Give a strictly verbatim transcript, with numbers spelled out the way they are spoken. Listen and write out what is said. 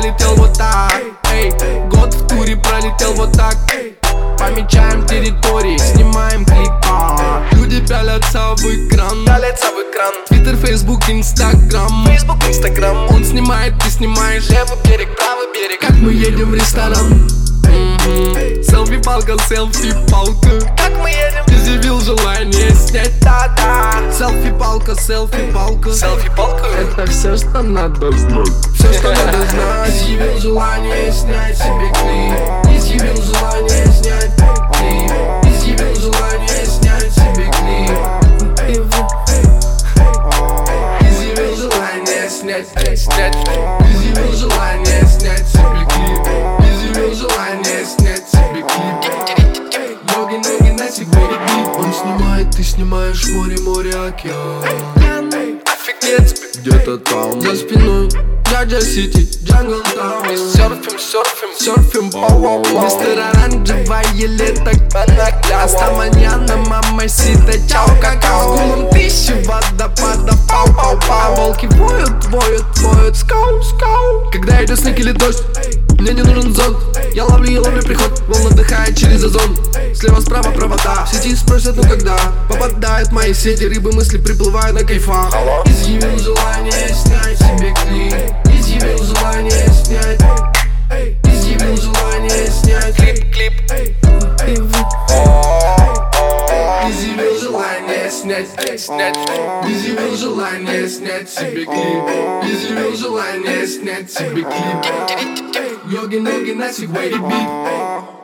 пролетел вот так. Эй, год в туре пролетел вот так. Помечаем территории, снимаем клипа. Люди пялятся в экран, пялятся в экран. Твиттер, Фейсбук, Инстаграм. Фейсбук, Инстаграм. Он снимает, ты снимаешь. Левый берег, правый берег. Как мы едем в ресторан. Mm-hmm. Селфи-палка, селфи-палка. Как мы едем? Изъявил желание снять. Да-да. Селфи-палка, селфи-палка. Селфи-палка. Это все, что надо знать. Все, что надо знать. Изъявил желание снять себе клип. Изъявил желание снять клип. Изъявил желание снять себе клип. Изъявил желание снять, снять. Изъявил желание снять себе клип. Изъявил желание снять себе клип. Ноги, ноги на сегвей. Он снимает, ты снимаешь море, море, океан. Офигеть. Где-то там за спиной Джаджа Сити, Джангл Таун. Серфим, серфим, серфим, бау-бау-бау. Мистер Оранжевое лето, Аста маньяна, мамасита, чао, какао. Гулом тысячи водопадов, пау-пау-пау. Волки воют, воют, воют, скау, скау. Когда идет снег или дождь, мне не нужен зонт. Я ловлю, я ловлю приход, волна отдыхает через озон. Слева, справа провода, в сети спросят, ну когда попадают в мои сети, рыбы мысли приплывают на кайфах. Изъявил желание снять себе клип. Изъявил желание снять. Изъявил желание снять клип, клип. Изъявил желание снять, снять. Изъявил желание снять себе клип. Изъявил желание снять себе клип. Ноги, ноги на сегвей бит.